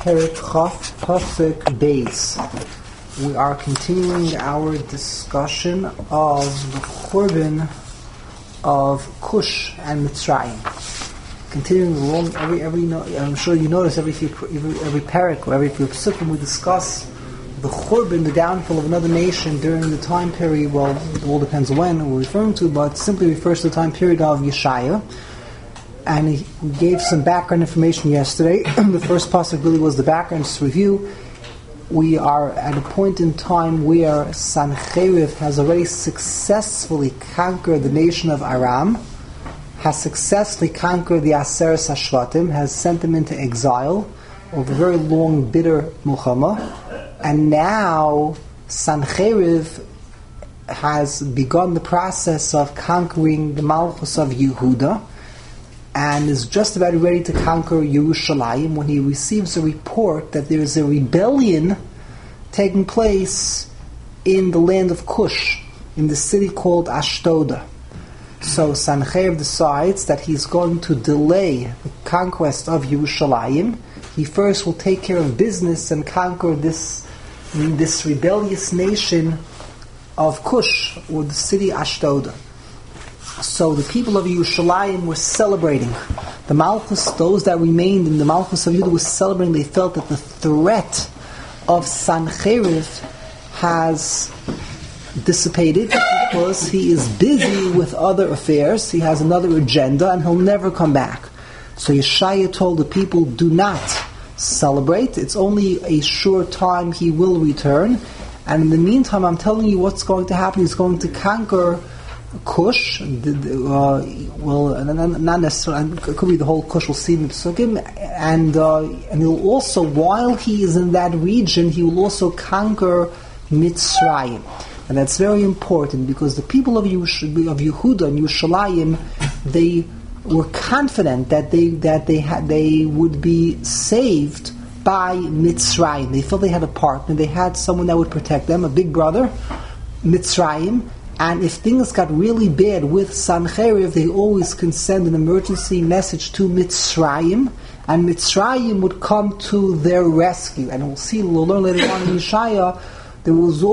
Perek Chaf Pasuk Beis. We are continuing our discussion of the Churban of Cush and Mitzrayim. Continuing along, I'm sure you notice every Perek or every few Psukim we discuss the Churban, the downfall of another nation during the time period. Well, it all depends when we're referring to, but simply refers to the time period of Yeshaya. And he gave some background information yesterday. The first pasuk really was the background review. We are at a point in time where Sancheriv has already successfully conquered the nation of Aram, has successfully conquered the Aseres Hashvatim, has sent them into exile over a very long, bitter Milchama, and now Sancheriv has begun the process of conquering the Malchus of Yehuda, and is just about ready to conquer Yerushalayim when he receives a report that there is a rebellion taking place in the land of Cush, in the city called Ashdod. So Sancheriv decides that he's going to delay the conquest of Yerushalayim. He first will take care of business and conquer this rebellious nation of Cush, or the city Ashdod. So the people of Yerushalayim were celebrating. The Malchus, those that remained in the Malchus of Yehuda, were celebrating. They felt that the threat of Sancheriv has dissipated because he is busy with other affairs. He has another agenda and he'll never come back. So Yeshaya told the people, do not celebrate. It's only a short time he will return. And in the meantime, I'm telling you what's going to happen. He's going to conquer Cush, not necessarily, it could be the whole Cush, we'll see in the Psukim, and he'll also, while he is in that region, he will also conquer Mitzrayim. And that's very important because the people of Yehuda and Yerushalayim, they were confident that they would be saved by Mitzrayim. They felt they had a partner, they had someone that would protect them, a big brother, Mitzrayim. And if things got really bad with Sancheriv, they always can send an emergency message to Mitzrayim, and Mitzrayim would come to their rescue. And we'll learn later on in Yeshaya, there was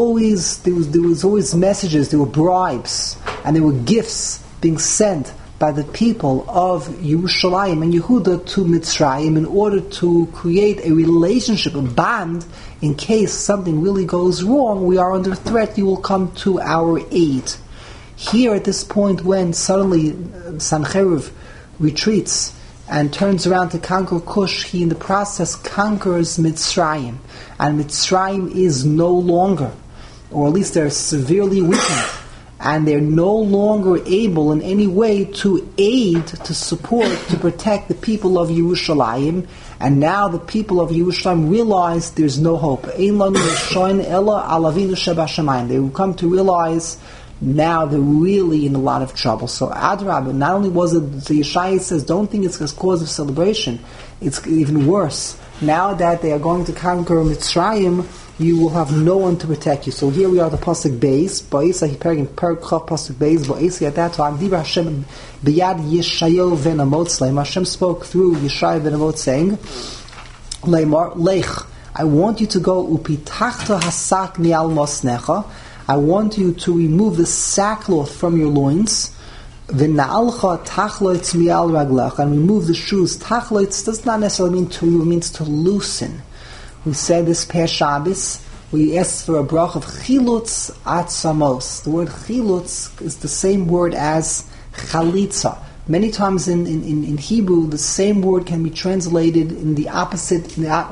always messages, there were bribes, and there were gifts being sent by the people of Yerushalayim and Yehuda to Mitzrayim in order to create a relationship, a bond, in case something really goes wrong, we are under threat, you will come to our aid. Here at this point, when suddenly Sancheriv retreats and turns around to conquer Cush, he in the process conquers Mitzrayim. And Mitzrayim is no longer, or at least they're severely weakened, and they're no longer able in any way to aid, to support, to protect the people of Yerushalayim. And now the people of Yerushalayim realize there's no hope. They will come to realize now they're really in a lot of trouble. So Adrabah, not only was it, the Yeshaya says, don't think it's a cause of celebration. It's even worse. Now that they are going to conquer Mitzrayim, you will have no one to protect you. So here we are, the pasuk Beis. Ba'isa hipergin Perek Chaf pasuk Beis. Ba'isa at that time, Dibra Hashem b'yad Yeshayo ben Amot Leimar. Hashem spoke through Yeshaya ben Amot saying, Leimar Lech, I want you to go upitachta hasak mi'al mosnecha. I want you to remove the sackcloth from your loins. V'na'alcha tachloitz mi'al raglecha, and remove the shoes. Tachloitz does not necessarily mean to remove; it means to loosen. We said this past Shabbos, we asked for a brach of chilutz atzamos. The word chilutz is the same word as chalitza. Many times in Hebrew, the same word can be translated in the opposite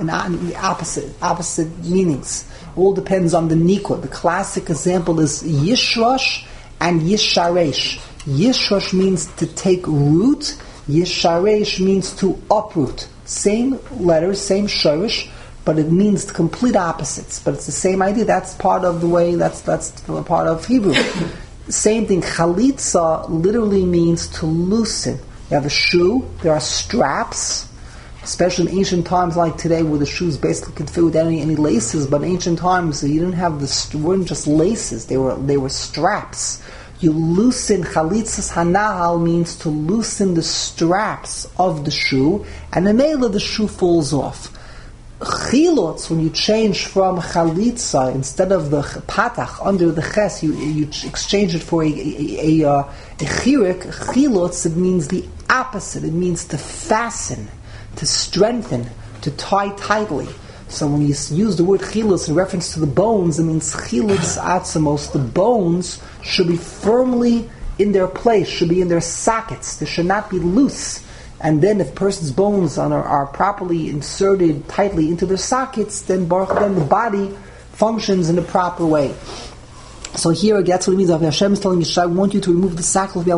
meanings. It all depends on the nikwa. The classic example is yishrosh and yisharesh. Yishrosh means to take root. Yisharesh means to uproot. Same letters, same shorish, but it means the complete opposites. But it's the same idea. That's part of the way, that's part of Hebrew. Same thing, chalitza literally means to loosen. You have a shoe, there are straps, especially in ancient times like today where the shoes basically could fit without any laces, but in ancient times you didn't have weren't just laces, they were straps. You loosen, chalitzas hanahal means to loosen the straps of the shoe, and the nail of the shoe falls off. chilutz, when you change from chalitza, instead of the patach under the ches, you exchange it for a chirik, chilutz, it means the opposite. It means to fasten, to strengthen, to tie tightly. So when you use the word chilutz in reference to the bones, it means chilutz atzamos. The bones should be firmly in their place, should be in their sockets. They should not be loose. And then if a person's bones are properly inserted tightly into their sockets, then the body functions in the proper way. So here, that's what it means. Hashem is telling Yishai, I want you to remove the sackcloth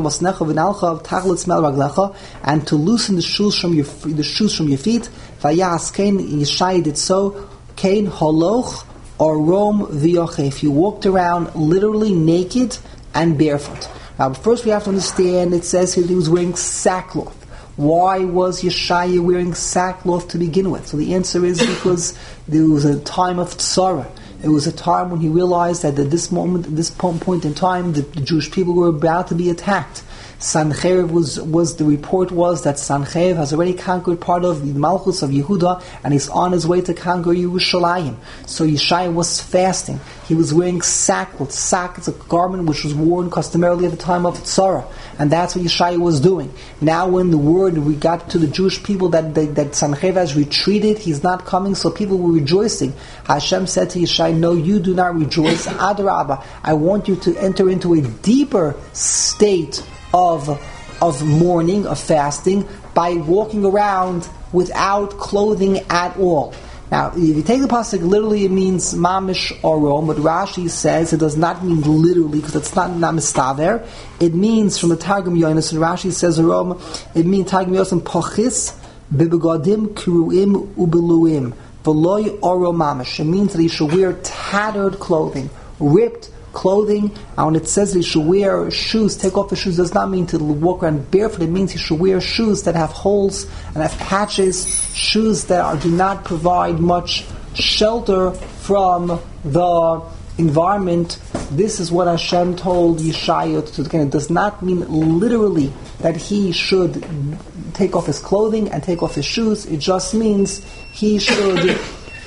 and to loosen the shoes from your feet. Vayas Cain, Yishai did so. Cain holoch orom v'yochef. You walked around literally naked and barefoot. Now, first we have to understand, it says here he was wearing sackcloth. Why was Yeshaya wearing sackcloth to begin with? So the answer is because there was a time of tzara. It was a time when he realized that at this point in time, the Jewish people were about to be attacked. Sancheiriv the report was that Sancheiriv has already conquered part of the Malchus of Yehuda and he's on his way to conquer Yerushalayim. So Yeshaya was fasting. He was wearing sackcloth. Sack is a garment which was worn customarily at the time of Tzara. And that's what Yeshaya was doing. Now when we got to the Jewish people that Sancheiriv has retreated, he's not coming, so people were rejoicing. Hashem said to Yeshaya, no, you do not rejoice. Adarabah, I want you to enter into a deeper state of mourning, of fasting, by walking around without clothing at all. Now, if you take the pasuk literally, it means mamish orom, but Rashi says it does not mean literally, because it's not mistaver. It means, from the Targum Yonis, and Rashi says orom, it means Targum Yonis pochis bebegadim kiruim ubeluim v'loy orom mamish. It means that he should wear tattered clothing, ripped clothing. And when it says he should wear shoes, take off the shoes, does not mean to walk around barefoot. It means he should wear shoes that have holes and have patches, shoes that do not provide much shelter from the environment. This is what Hashem told Yeshaya to do. It does not mean literally that he should take off his clothing and take off his shoes. It just means he should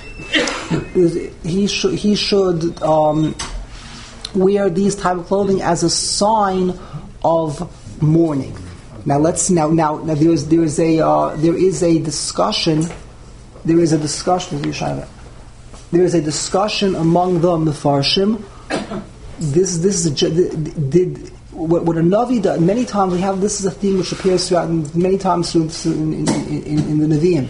wear these type of clothing as a sign of mourning. Now there is a discussion among the Mefarshim. What a Navi does, many times we have, this is a theme which appears throughout many times in the Nevi'im.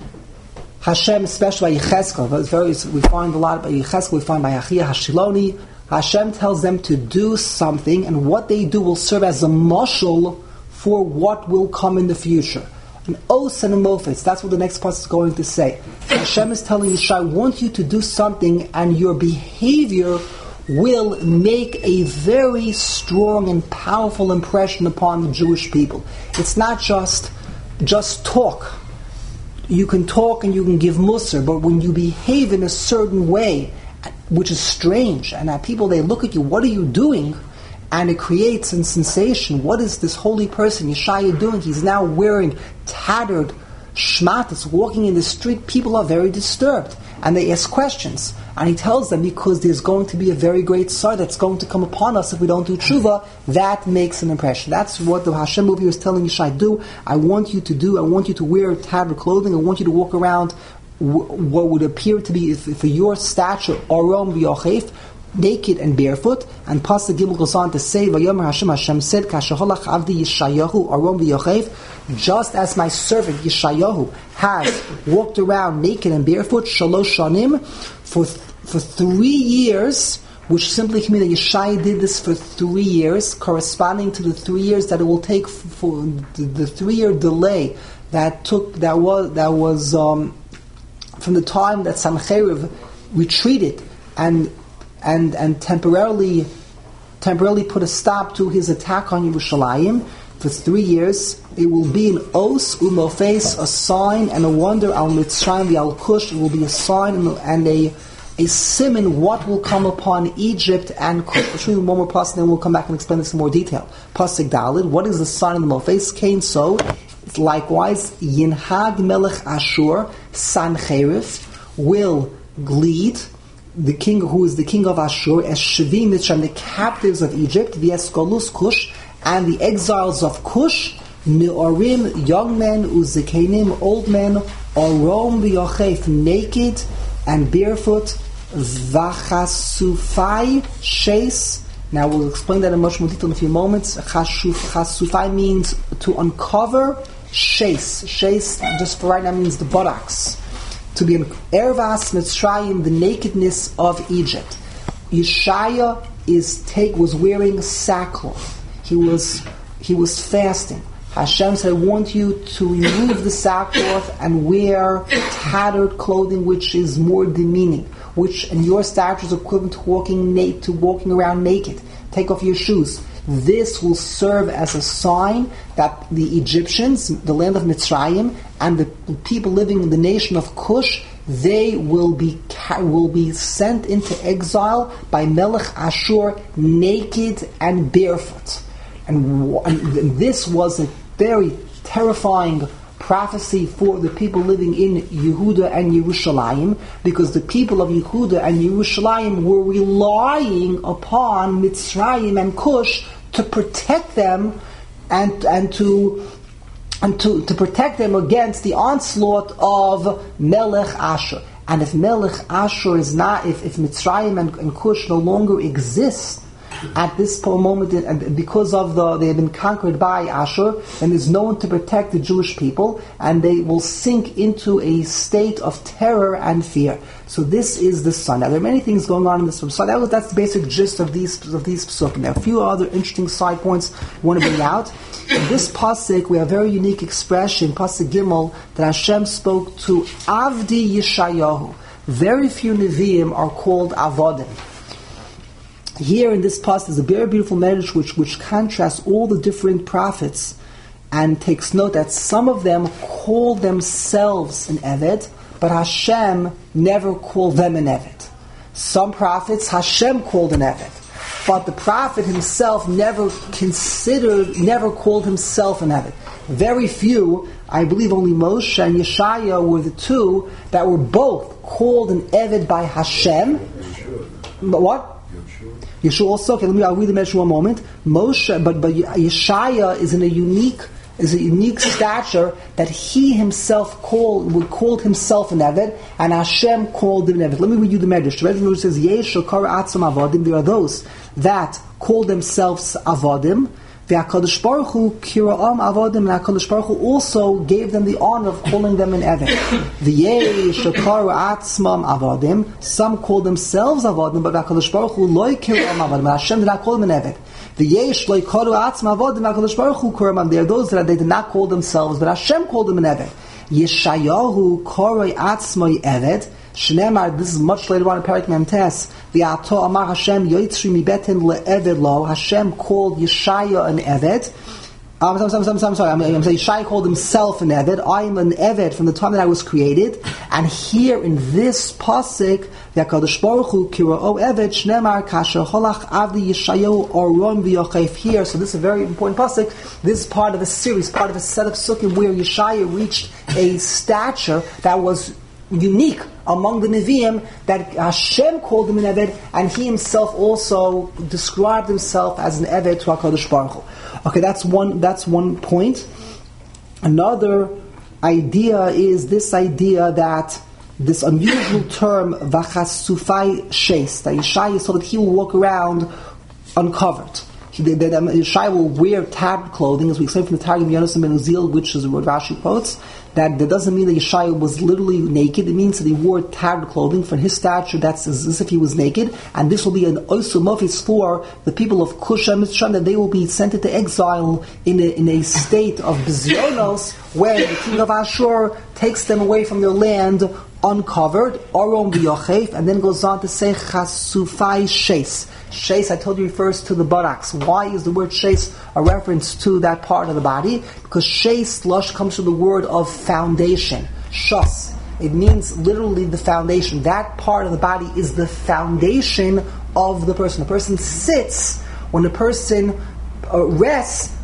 Hashem, especially by Yechezkel, we find a lot by Yechezkel, we find by Achia Hashiloni. Hashem tells them to do something, and what they do will serve as a mashal for what will come in the future. An os and a mofetz. That's what the next part is going to say. Hashem is telling Yeshua, I want you to do something, and your behavior will make a very strong and powerful impression upon the Jewish people. It's not just talk. You can talk and you can give musar, but when you behave in a certain way, which is strange, and people, they look at you, what are you doing? And it creates a sensation. What is this holy person, Yeshaya, doing? He's now wearing tattered shmatas, walking in the street. People are very disturbed, and they ask questions. And he tells them, because there's going to be a very great sorrow that's going to come upon us if we don't do tshuva. That makes an impression. That's what the Hashem movie was telling Yeshaya, do. I want you to wear tattered clothing. I want you to walk around what would appear to be, for your stature, orom v'yochef, naked and barefoot. And Pasuk Gimel goes on to say, Vayomer Hashem said, Kashaholach avdi Yeshayahu orom v'yochef, just as my servant Yeshayahu has walked around naked and barefoot, shalosh shanim, for 3 years, which simply can mean that Yeshaya did this for 3 years, corresponding to the 3 years that it will take for the 3-year delay that was from the time that Sancheiriv retreated and temporarily put a stop to his attack on Yerushalayim. For 3 years, it will be an os umofes, a sign and a wonder al Mitzrayim v'al Kush. It will be a sign and a siman what will come upon Egypt and Kush. I'll show you one more pasuk, and then we'll come back and explain this in more detail. Pasuk Dalid, what is the sign of the Mofes? Cain, so likewise, Yinhag Melech Ashur, Sancheiriv, will lead the king who is the king of Ashur as Shevim Mitzrayim, the captives of Egypt, V'eskolus Kush, and the exiles of Kush, Ne'orim, young men, Uzekenim, old men, Orom v'yochef, naked and barefoot, V'chasufai, Sheis. Now we'll explain that in much more detail in a few moments. Chasufai means to uncover. Sheis, just for right now, means the buttocks. To be in Ervas Mitzrayim, the nakedness of Egypt. Yeshaya was wearing sackcloth. He was fasting. Hashem said, I want you to remove the sackcloth and wear tattered clothing, which is more demeaning, which in your stature is equivalent to walking around naked. Take off your shoes. This will serve as a sign that the Egyptians, the land of Mitzrayim, and the people living in the nation of Cush, they will be sent into exile by Melech Ashur, naked and barefoot. And this was a very terrifying prophecy for the people living in Yehuda and Yerushalayim, because the people of Yehuda and Yerushalayim were relying upon Mitzrayim and Cush to protect them and to protect them against the onslaught of Melech Ashur. And if Melech Ashur is not, if Mitzrayim and Cush no longer exist at this moment, and because of they have been conquered by Ashur, and there's no one to protect the Jewish people, and they will sink into a state of terror and fear. So this is the sun. Now there are many things going on in this. So that's the basic gist of these psukim. There are a few other interesting side points I want to bring out. In this pasuk, we have a very unique expression, pasuk Gimel, that Hashem spoke to Avdi Yeshayahu. Very few Nevi'im are called Avodim. Here in this pasuk is a very beautiful message which contrasts all the different prophets and takes note that some of them call themselves an Eved, but Hashem never called them an Eved. Some prophets Hashem called an Eved, but the prophet himself never called himself an Eved. Very few, I believe only Moshe and Yeshaya were the two that were both called an Eved by Hashem. But what? Yeshua also. Okay, I'll read the message one moment. Moshe, but Yeshaya is in a unique stature that he himself called himself an Eved, and Hashem called him an Eved. Let me read you the medrash. The medrash says, "Yesh shekara atzam avodim." There are those that call themselves avodim. VeHaKadosh Baruch Hu kira'am avodim, and HaKadosh Baruch Hu also gave them the honor of calling them an Eved. V'yesh shekara atzmam avodim. Some call themselves avodim, but HaKadosh Baruch Hu loy kira'am avodim. Hashem did not call them an Eved. V'yesh loy karu atzmam avodim. HaKadosh Baruch Hu kira'am. There are those that they did not call themselves, but Hashem called them an Eved. Yeshayahu karoi atzmai Eved. Shneimar, this is much later on in Perek Mem Tes. V'ato amar Hashem yotzri mi beten le'eved lo. Hashem called Yeshaya an Eved. I'm sorry. I'm saying Yeshaya called himself an Eved. I am an Eved from the time that I was created. And here in this pasuk, v'Hakadosh Baruch Hu kira'o Eved shneimar kasher holach avdi Yeshayahu oron v'yochef. Here, so this is a very important pasuk. This is part of a series, part of a set of sukkim where Yeshaya reached a stature that was unique among the Nevi'im, that Hashem called him an Eved, and he himself also described himself as an Eved to HaKadosh Baruch Hu. Okay, that's one point. Another idea is this idea that this unusual term V'chasufai Sheis, that Yeshaya, so that he will walk around uncovered. Yeshaya will wear tattered clothing, as we explained from the Targum Yonasan ben Uzziel, which is what Rashi quotes. That doesn't mean that Yeshaya was literally naked. It means that he wore tattered clothing. For his stature, that's as if he was naked. And this will be an osumofis for the people of Cush and Mitzrayim, that they will be sent into exile in a state of bizyonos, where the king of Ashur takes them away from their land uncovered, Orom v'yochef, and then goes on to say Chasufai Sheis. Sheis, I told you, refers to the buttocks. Why is the word Sheis a reference to that part of the body? Because Sheis, lush, comes from the word of foundation. Shas. It means literally the foundation. That part of the body is the foundation of the person. The person sits, when the person rests,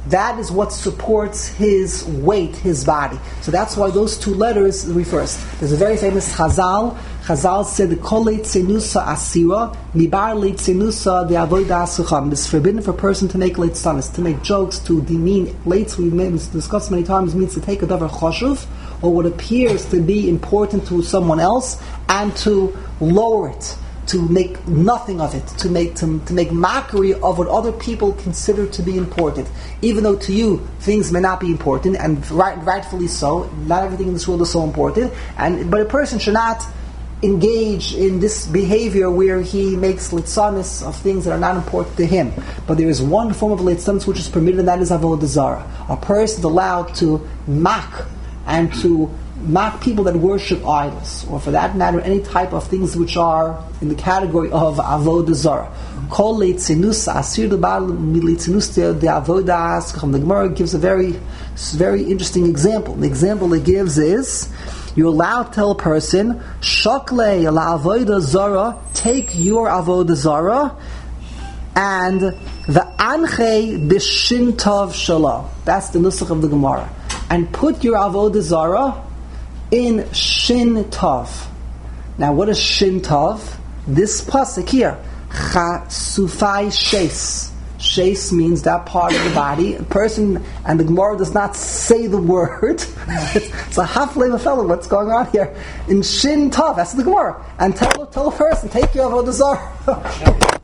that is what supports his weight, his body. So that's why those two letters refers. There's a very famous Chazal. Chazal said, "Kol leitzenusa asira, mibar leitzenusa de avodah sucham." It's forbidden for a person to make leitzanis, to make jokes, to demean. Leitz, we've discussed many times, means to take a davar choshuv, or what appears to be important to someone else, and to lower it, to make nothing of it, to make mockery of what other people consider to be important, even though to you things may not be important, and rightfully so. Not everything in this world is so important, but a person should not engage in this behavior where he makes litzanis of things that are not important to him. But there is one form of litzanis which is permitted, and that is avodah zarah. A person is allowed to mock and to mock people that worship idols, or for that matter, any type of things which are in the category of avodah zarah. Kol leitzinus asir leitzinus de avodah. The Gemara gives a very interesting example. The example it gives is, you're allowed to tell a person, Shokle la avodah zarah, take your avodah zarah, and the anche b'shintav shalom. That's the nusach of the Gemara. And put your avodah zarah in shin tav. Now, what is shin tav? This pasuk here, chasufai sheis. Sheis means that part of the body. A person, and the Gemara does not say the word. It's a half-leva fellow. What's going on here? In shin tav, that's the Gemara. And tell a person, take your avodah zarah.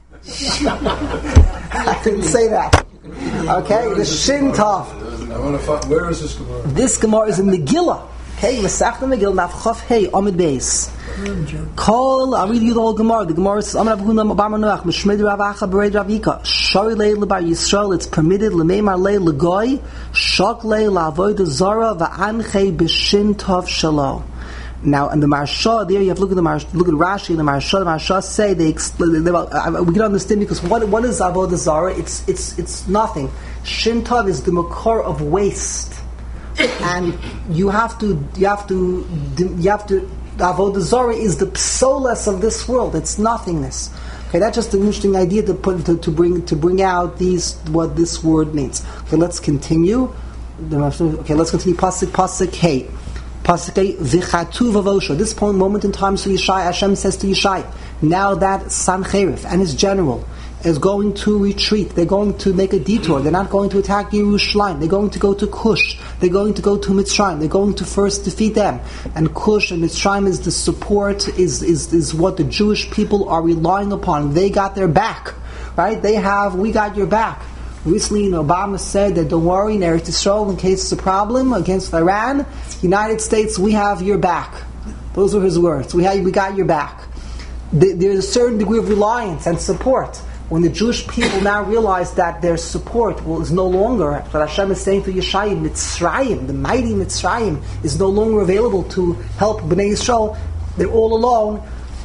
I didn't say that. Okay, the shin tav. I want to find, where is this Gemara? This Gemara is in Megillah. Okay, Masechta Megillah, Naf Chaf Hey, Amid Beis. Call, I'll read you the whole Gemara. The Gemara says, Amar Abhuna Bar Manuach, Mishmid Rav Acha Bered Ravika, Shari Lei Lebar Yisrael, it's permitted, Lemeimar Lei Legoy, Shok Lei La'avodah Zarah, Va'anchei B'shin Tov Shalom. Now, in the Maharsha, there you have to look at Rashi and the Maharsha. The Maharsha say we can understand, because what is avodah zarah? It's nothing. Shin Tov is the makor of waste, and you have to. Avodah zarah is the psolas of this world. It's nothingness. Okay, that's just an interesting idea to bring out what this word means. Okay, let's continue. Okay, let's continue. Pasuk Hey. Pasuk Vichatu Vavosha. This moment in time, so Yeshai, Hashem says to Yeshai, now that Sancherif and his general is going to retreat, they're going to make a detour, they're not going to attack Yerushalayim, they're going to go to Cush, they're going to go to Mitzrayim, they're going to first defeat them. And Cush and Mitzrayim is the support, is what the Jewish people are relying upon. They got their back, right? We got your back. Recently, Obama said that don't worry, in Eretz Yisrael, in case it's a problem against Iran, United States, we have your back. Those were his words. We got your back. There's a certain degree of reliance and support. When the Jewish people now realize that their support is no longer, what Hashem is saying to Yeshai, Mitzrayim, the mighty Mitzrayim, is no longer available to help Bnei Yisrael, they're all alone.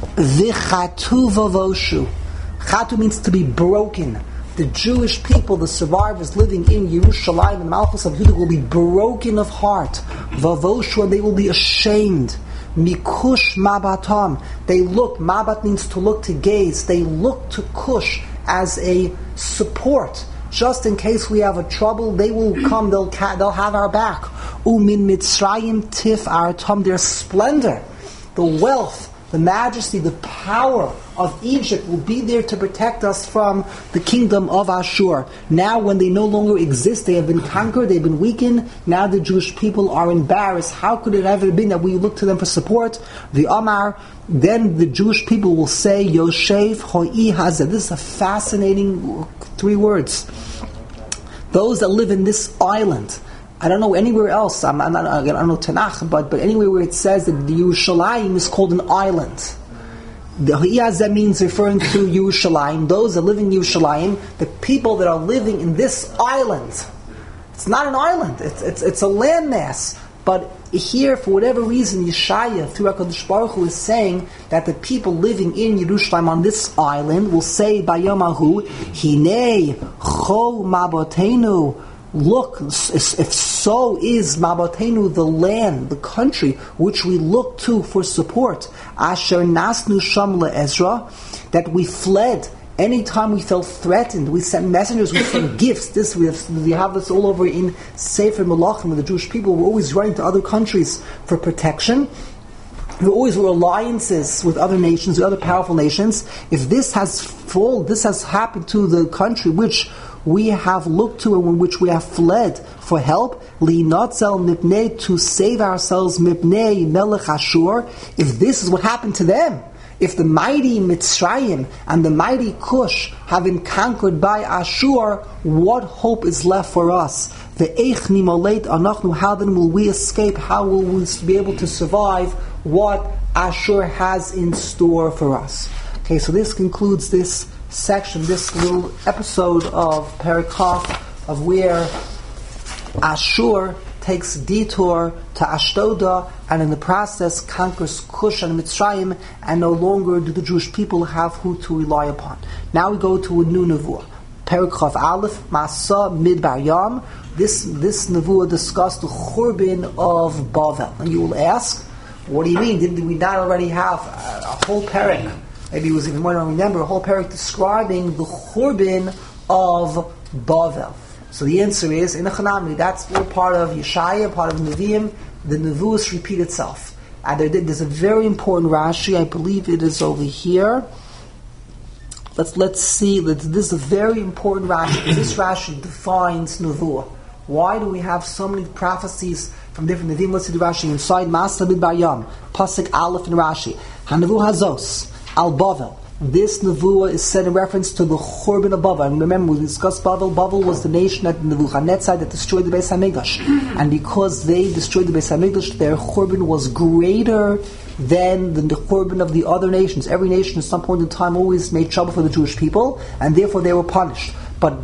Vichatu vavoshu. Chatu means to be broken. The Jewish people, the survivors living in Yerushalayim and the Malchus of Judah, will be broken of heart. Vavoshu, and they will be ashamed. Mikush mabatam. They look, mabat means to look, to gaze. They look to Kush as a support. Just in case we have a trouble, they will come, they'll have our back. Umin Mitzrayim tif aratam, their splendor, the wealth, the majesty, the power of Egypt will be there to protect us from the kingdom of Ashur. Now when they no longer exist, they have been conquered, they've been weakened, now the Jewish people are embarrassed. How could it ever have been that we look to them for support? The Amar, then the Jewish people will say, Yoshev Ho'i Hazeh. This is a fascinating 3 words. Those that live in this island, I don't know anywhere else, I don't know Tanakh, but anywhere where it says that the Yerushalayim is called an island. The Hiyazah means referring to Yerushalayim, those that live in Yerushalayim, the people that are living in this island. It's not an island, it's a landmass. But here, for whatever reason, Yeshaya, through HaKadosh Baruch Hu, is saying that the people living in Yerushalayim on this island will say, Bayomahu, Hinei Cho Mabotenu. Look, if so is Mabotenu, the land, the country, which we look to for support. Asher Nasnu Sham LeEzra, that we fled Anytime we felt threatened, we sent messengers, we sent gifts. We have this all over in Sefer Melachim with the Jewish people. We're always running to other countries for protection. There always were alliances with other nations, with other powerful nations. If this has happened to the country which we have looked to and in which we have fled for help, li'natzel mipnei, to save ourselves, mipnei melech Ashur. If this is what happened to them, if the mighty Mitzrayim and the mighty Cush have been conquered by Ashur, what hope is left for us? Ve'eich nimolet anachnu, how then will we escape? How will we be able to survive what Ashur has in store for us? Okay, so this concludes this section, this little episode of Perikaf, of where Ashur takes a detour to Ashdoda, and in the process conquers Cush and Mitzrayim, and no longer do the Jewish people have who to rely upon. Now we go to a new nevuah. Perikaf Aleph, Masa Midbar Yam. This nevuah discussed the Churban of Bavel. And you will ask, what do you mean? Did we not already have a whole parak? Maybe it was even more, I don't remember, a whole parak describing the Churban of Bavel. So the answer is, in the Chanami, that's all part of Yeshaya, part of Nevi'im. The Nevuos repeat itself. And there's a very important Rashi, I believe it is over here. Let's see, this is a very important Rashi. This Rashi defines Nevuah. Why do we have so many prophecies from different Nevi'im? Let's see the Rashi inside Masa Midbar Yam, Pasuk Aleph in Rashi. HaNevuah Hazos, Al Bavel. This nevuah is said in reference to the Churban of Bavel. And remember, we discussed Bavel. Bavel was the nation that Nebuchadnezzar that destroyed the Beis Hamikdash. And because they destroyed the Beis Hamikdash, their Churban was greater than the Churban of the other nations. Every nation at some point in time always made trouble for the Jewish people, and therefore they were punished. But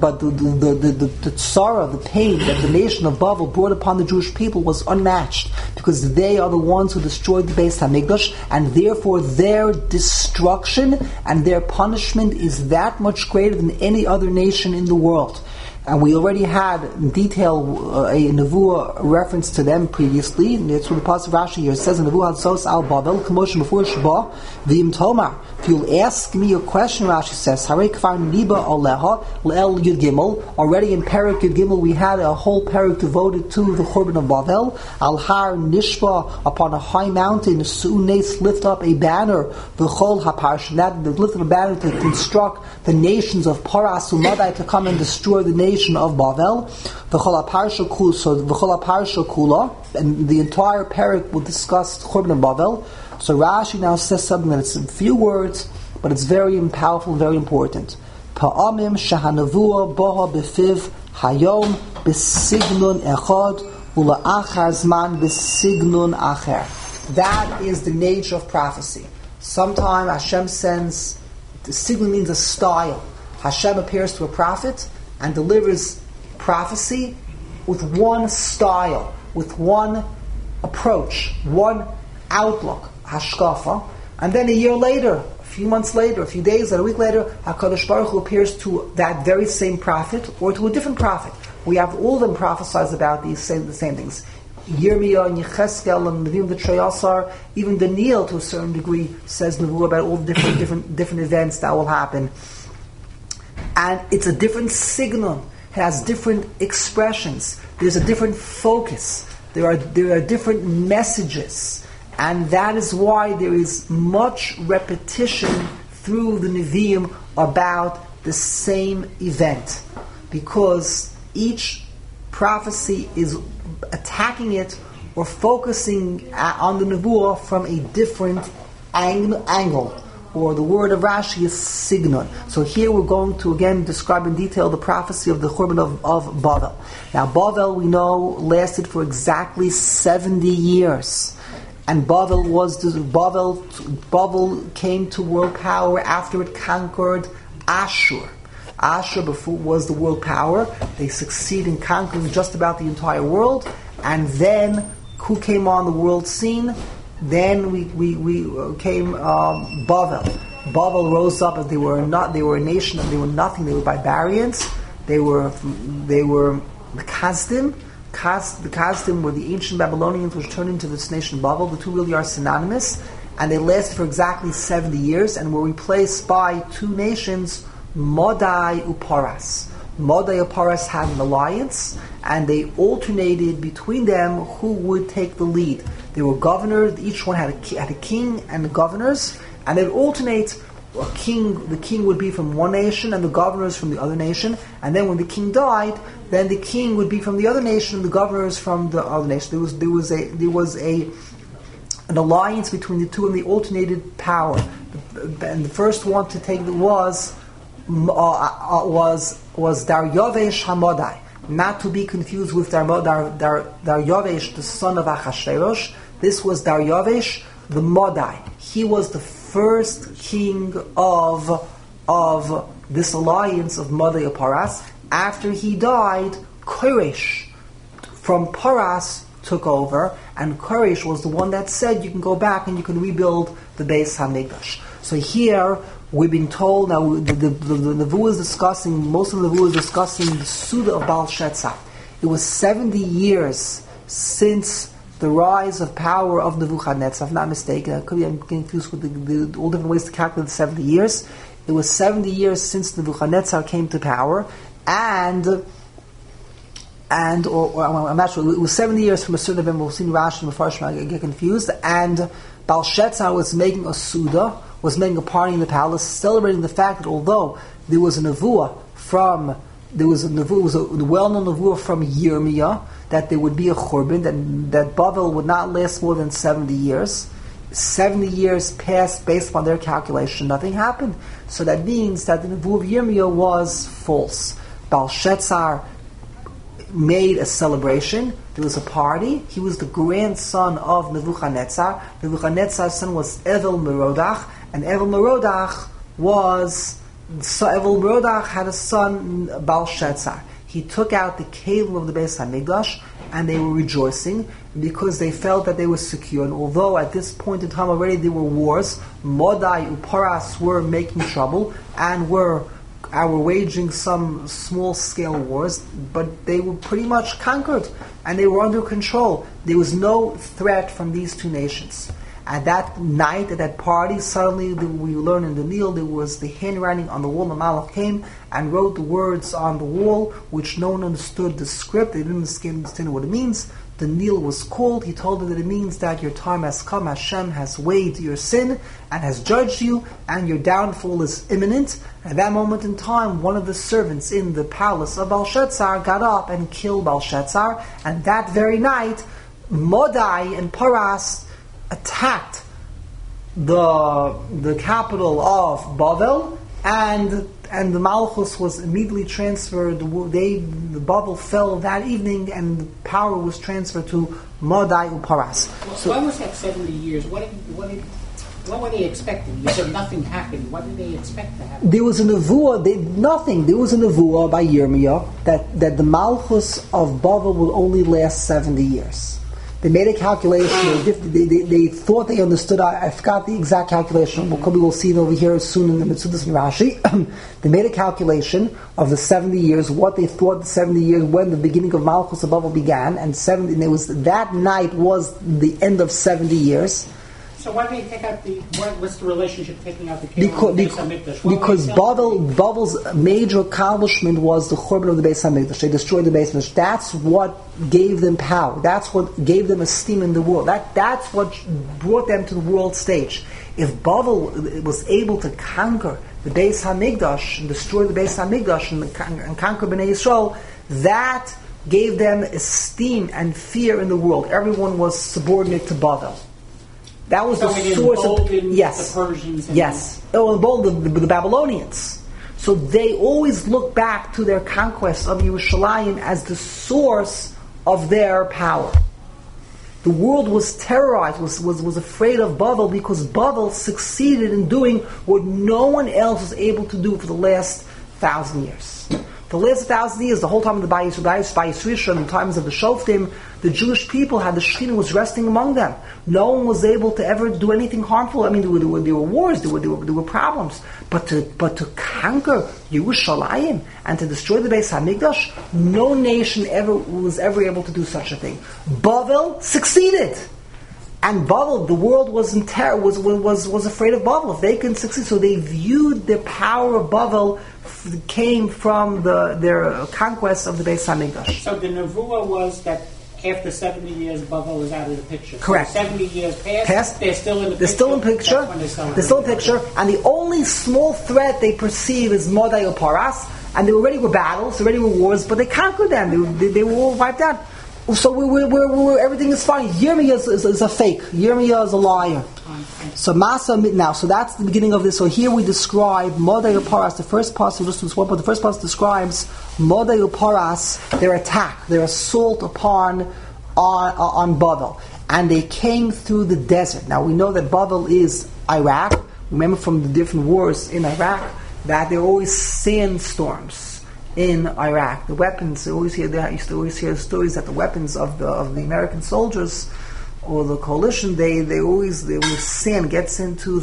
the sorrow, the pain that the nation of Bavel brought upon the Jewish people was unmatched, because they are the ones who destroyed the Beis Hamikdash, and therefore their destruction and their punishment is that much greater than any other nation in the world. And we already had in detail a nevuah reference to them previously. And it's from the Pasuk Rashi here. It says in Nevuah Sos Al Bavel, Kamosh Mefurish Ba V'im Tomar. If you'll ask me a question, Rashi says, Harei Kfar Niba Aleha Le'el Yud Gimel. Already in Perik Yud Gimel we had a whole Perik devoted to the Churban of Bavel. Al Har Nishba, upon a high mountain, Su'unes, lift up a banner, V'chol HaParsh, that lifted a banner to instruct the nations of Paras Umadai to come and destroy the nation of Bavel. V'chol HaParsha Kula, and the entire parak will discuss the Churban of Bavel. So Rashi now says something that it's in few words, but it's very powerful, very important. Pa'amim shahanavua baha befiv hayom besignon echad ula'achar zman besignon acher. That is the nature of prophecy. Sometimes Hashem sends, the signon means a style. Hashem appears to a prophet and delivers prophecy with one style, with one approach, one outlook, hashkafa, and then a year later, a few months later, a few days later, a week later, HaKadosh Baruch Hu appears to that very same prophet or to a different prophet. We have all of them prophesize about the same things. Yirmiyah and Yecheskel and Nevi'im V'Treyasar, even Daniel to a certain degree says Nevuah about all the different events that will happen. And it's a different signal. It has different expressions. There's a different focus. There are different messages. And that is why there is much repetition through the Nevi'im about the same event. Because each prophecy is attacking it or focusing on the Nevuah from a different angle. Or the word of Rashi is signon. So here we're going to again describe in detail the prophecy of the Churban of Bavel. Now Bavel, we know, lasted for exactly 70 years. And Bavel came to world power after it conquered Ashur. Ashur before was the world power. They succeed in conquering just about the entire world. And then who came on the world scene? Then we came Bavel. Bavel rose up, and they were a nation, and they were nothing. They were barbarians. They were the Kasdim. The Kasdim were the ancient Babylonians, which turned into this nation Bavel. The two really are synonymous, and they lasted for exactly 70 years, and were replaced by two nations Modai Uparas. Modai Uparas had an alliance, and they alternated between them who would take the lead. They were governors, each one had a king and the governors, and they'd alternate. The king would be from one nation and the governors from the other nation, and then when the king died, then the king would be from the other nation and the governors from the other nation. There was an alliance between the two, and they alternated power. And the first one to take was Daryavesh Hamadai, not to be confused with Daryavesh, the son of Achashverosh. This was Daryavesh the Modai. He was the first king of this alliance of Modai Paras. After he died, Koresh from Paras took over, and Koresh was the one that said you can go back and you can rebuild the Beis HaMikdash. So here we've been told, now the Nevuah is discussing, most of the Nevuah is discussing the Suda of Baal Shetzar. It was 70 years since the rise of power of Nebuchadnezzar, if I'm not mistaken. I'm getting confused with all different ways to calculate the 70 years. It was 70 years since Nebuchadnezzar came to power, and I'm not sure, it was 70 years from a certain event. We'll see Rashi and Mefarshim, I get confused, and Baal Shetzar was making a Suda, was making a party in the palace, celebrating the fact that although there was a Nevuah it was a well-known Nevuah from Yirmiyah, that there would be a Churban, that Bavel would not last more than 70 years. 70 years passed based upon their calculation, nothing happened. So that means that the Nevuah of Yirmiyah was false. Baal Shetzar made a celebration. There was a party. He was the grandson of Nebuchadnezzar. Nebuchadnezzar's son was Evel Merodach, and Evel Merodach had a son, Baal Shetzar. He took out the cave of the Beis HaMikdash, and they were rejoicing because they felt that they were secure. And although at this point in time already there were wars, Modai Uparas were making trouble and were waging some small-scale wars, but they were pretty much conquered and they were under control. There was no threat from these two nations. At that night, at that party, suddenly we learn in the Nil there was the handwriting on the wall. The Malach came and wrote the words on the wall, which no one understood the script. They didn't understand what it means. The Nil was called. He told them that it means that your time has come. Hashem has weighed your sin and has judged you, and your downfall is imminent. At that moment in time, one of the servants in the palace of Belshazzar got up and killed Belshazzar. And that very night, Modai and Paras attacked the capital of Bavel, and the Malchus was immediately transferred. The Bavel fell that evening, and the power was transferred to Modai Uparas. Why was that 70 years? What were they expecting? You said nothing happened. What did they expect to happen? There was a nevuah. There was a nevuah by Yirmiyah that the Malchus of Bavel will only last 70 years. They made a calculation. They thought they understood. I forgot the exact calculation. We'll see it over here soon in the Mitzudas and Rashi. They made a calculation of the 70 years, what they thought the 70 years, when the beginning of Malchus above began, and it was that night was the end of 70 years. So why did they take out what's the relationship taking out the king? Because Bavel's major accomplishment was the Churban of the Beis HaMikdash. They destroyed the Beis HaMikdash. That's what gave them power. That's what gave them esteem in the world. That's what brought them to the world stage. If Bavel was able to conquer the Beis HaMikdash and destroy the Beis HaMikdash and conquer Bnei Yisrael, that gave them esteem and fear in the world. Everyone was subordinate to Bavel. That was the source of the Persians. Yes, the Babylonians. So they always look back to their conquest of Yerushalayim as the source of their power. The world was terrorized, was afraid of Bavel because Bavel succeeded in doing what no one else was able to do for the last 1,000 years. For the last 1,000 years, the whole time of the Bayis Rishon, in the times of the Shoftim, the Jewish people had the Shekhinah was resting among them. No one was able to ever do anything harmful. I mean, there were wars, there were problems, but to conquer Yerushalayim and to destroy the Beis HaMikdash, no nation was ever able to do such a thing. Bavel succeeded. And Bavel, the world was in terror, was afraid of Bavel. If they can succeed, so they viewed the power of Bavel came from their conquest of the Beis Hamikdash. So the nevuah was that after 70 years, Bavel was out of the picture. Correct. So 70 years passed, they're still in the picture. They're still in picture. That's when They're still in picture. And the only small threat they perceive is Modai or Paras. And they already were battles, already were wars, but they conquered them. They were all wiped out. So we're everything is fine. Yirmiyah is a fake. Yirmiyah is a liar. So Masa now. So that's the beginning of this. So here we describe Modai Paras. The first part, so just one, but the first part describes Modai Paras, their attack, their assault on Bavel, and they came through the desert. Now we know that Bavel is Iraq. Remember from the different wars in Iraq that there are always sandstorms in Iraq. The weapons, I used to always hear stories that the weapons of the American soldiers or the coalition, they sand gets into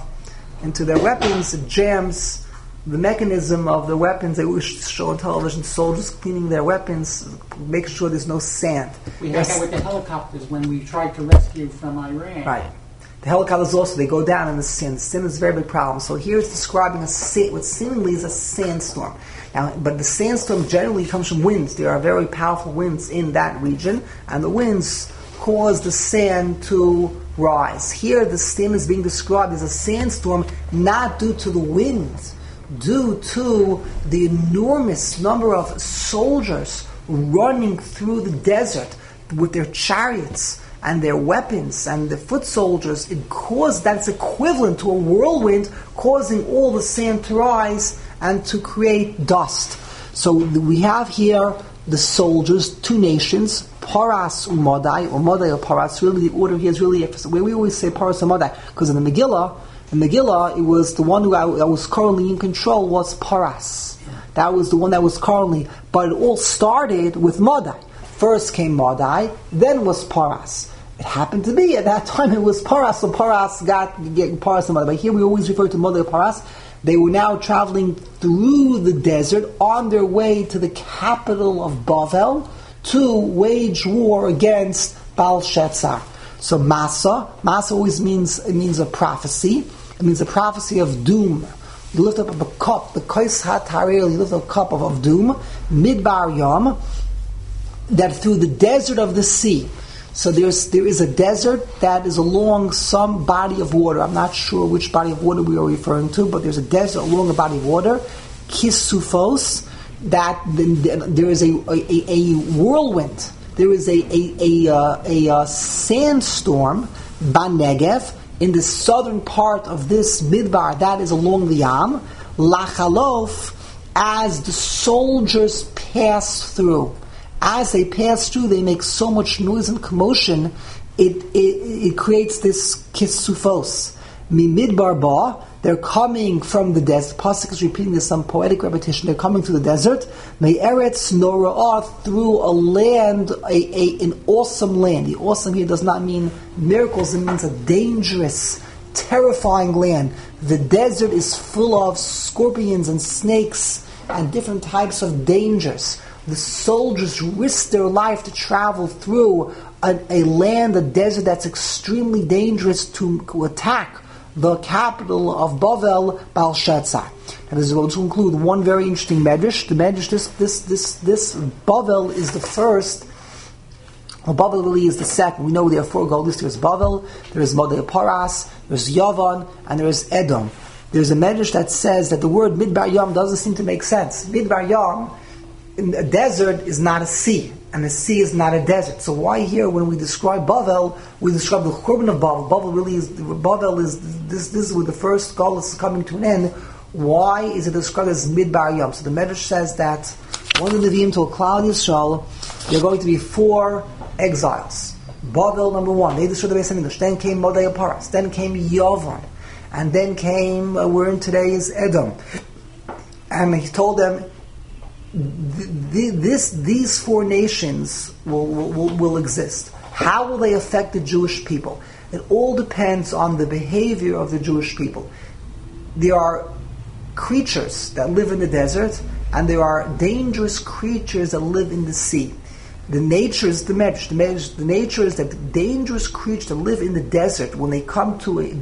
their weapons, it jams the mechanism of the weapons. They always show on television soldiers cleaning their weapons, making sure there's no sand. We had that with the helicopters when we tried to rescue from Iran. Right. The helicopters also, they go down in the sand. The sand is a very big problem. So here it's describing what seemingly is a sandstorm. Now, but the sandstorm generally comes from winds. There are very powerful winds in that region, and the winds cause the sand to rise. Here the sand is being described as a sandstorm not due to the wind, due to the enormous number of soldiers running through the desert with their chariots and their weapons and the foot soldiers. It caused, that's equivalent to a whirlwind causing all the sand to rise and to create dust. So we have here the soldiers, two nations, Paras and Modai, or Modai or Paras. Really, the order here is really, where we always say Paras and Modai, because in the Megillah, it was the one that was currently in control was Paras. That was the one that was currently, but it all started with Modai. First came Modai, then was Paras. It happened to be at that time it was Paras, so Paras got Paras and Modai. But here we always refer to Modai or Paras. They were now traveling through the desert on their way to the capital of Bavel to wage war against Belshazzar. So Masa always means a prophecy. It means a prophecy of doom. You lift up a cup, the Kais HaTarel, you lift up a cup of doom, Midbar Yom, that through the desert of the sea. So there is a desert that is along some body of water. I'm not sure which body of water we are referring to, but there's a desert along a body of water, Kisufos, that there is a whirlwind. There is a sandstorm, Banegev, in the southern part of this midbar, that is along the Yam, Lachalof, as the soldiers pass through. As they pass through, they make so much noise and commotion, it creates this kisufos. Mimidbar ba, they're coming from the desert. Pasuk is repeating this, some poetic repetition. They're coming to the desert. Me'eretz nora'ah, through a land, an awesome land. The awesome here does not mean miracles, it means a dangerous, terrifying land. The desert is full of scorpions and snakes and different types of dangers. The soldiers risk their life to travel through a land, a desert that's extremely dangerous to attack the capital of Bavel, Belshazzar. And this is going to include one very interesting medrash. The medrash, this Bavel is the first. Well, Bavel really is the second. We know there are four Goldis. There's Bavel, there's Modai Paras, there's Yavan, and there's Edom. There's a medrash that says that the word Midbar Yam doesn't seem to make sense. Midbar Yam, in a desert, is not a sea, and a sea is not a desert. So why here, when we describe Bavel, we describe the Churban of Bavel? Bavel is this is where the first Golos is coming to an end. Why is it described as Midbar Yam? So the Medrash says that one of the Nevi'im told Klal Yisrael, there are going to be 4 exiles. Bavel, number 1, they destroyed the Beis Hamikdash. Then came Modai Paras. Then came Yavan. And then came, we're in today is Edom. And he told them, these 4 nations will exist. How will they affect the Jewish people? It all depends on the behavior of the Jewish people. There are creatures that live in the desert, and there are dangerous creatures that live in the sea. The nature is the medrash. The nature is that dangerous creatures that live in the desert, when they come to a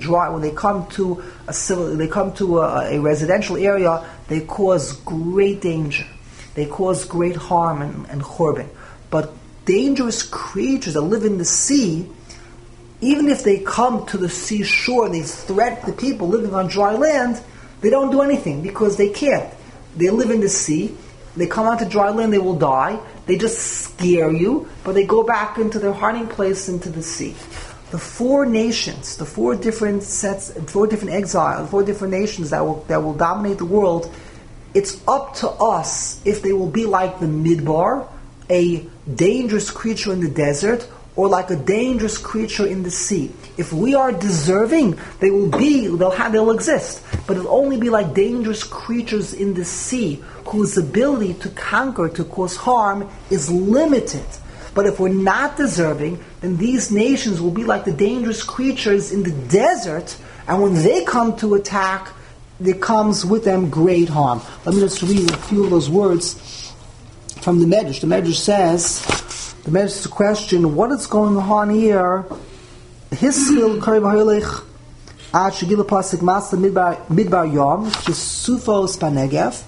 residential area, they cause great danger. They cause great harm and churban. But dangerous creatures that live in the sea, even if they come to the seashore and they threaten the people living on dry land, they don't do anything because they can't. They live in the sea. They come onto dry land, they will die. They just scare you, but they go back into their hiding place into the sea. The four nations, the four different exiles, 4 different nations that will dominate the world, it's up to us if they will be like the Midbar, a dangerous creature in the desert, or like a dangerous creature in the sea. If we are deserving, they'll exist. But it'll only be like dangerous creatures in the sea, whose ability to conquer, to cause harm, is limited. But if we're not deserving, then these nations will be like the dangerous creatures in the desert, and when they come to attack, there comes with them great harm. Let me just read a few of those words from the Medrash. The Medrash says, the Medrash is a question, what is going on here? Hiskil Karev Ha'ilech Ad Shegila Pasik Masa Midbar Yom, which is Sufos Panegev.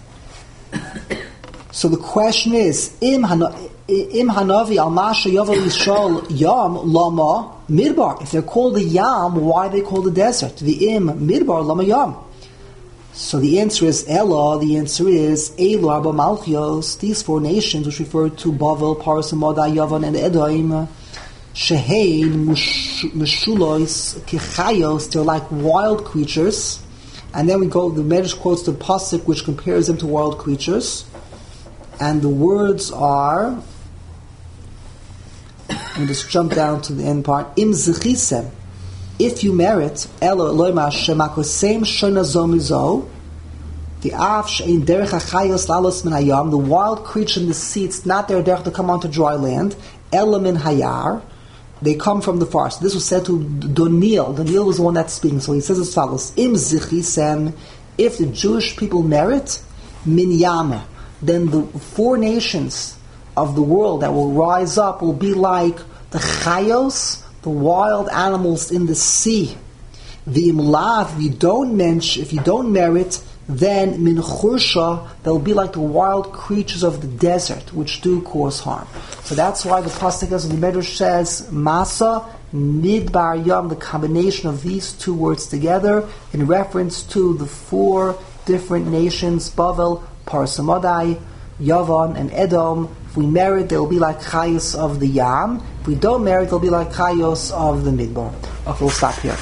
So the question is, Im Hanavi Al Masha Yovel Yishol Yom Lama Midbar. If they're called the Yam, why are they called the desert? The Im Midbar Lama Yam. So the answer is Ela. The answer is Elu Arba Malchios. These 4 nations, which refer to Bavel, Paras, Modai, Yavan, and Edom, Shehein Meshulois Kichayos. They're like wild creatures. And then the Medrash quotes the pasuk which compares them to wild creatures, and the words are. Let me just jump down to the end part. Im zechisem. If you merit, Elo Eloima Shemakosem Shona Zomizo, the Av Shein Derech HaChayos Lalos Min Hayam, the wild creature in the sea, it's not their derech to come onto dry land. Elo Min Hayar, they come from the forest. This was said to Doniel. Doniel was the one that's speaking, so he says as follows: Im Zichisem, if the Jewish people merit, Min Yama, then the 4 nations of the world that will rise up will be like the Chayos, the wild animals in the sea. The imlav, if you don't merit, then min chursha, they'll be like the wild creatures of the desert, which do cause harm. So that's why the pasuk of the Medrash says Masa Midbar Yom, the combination of these 2 words together, in reference to the 4 different nations: Bavel, Parsamodai, Yavan, and Edom. If we merit, they'll be like Chayos of the Yam. If we don't merit, they'll be like Chayos of the Midbar. Okay, we'll stop here.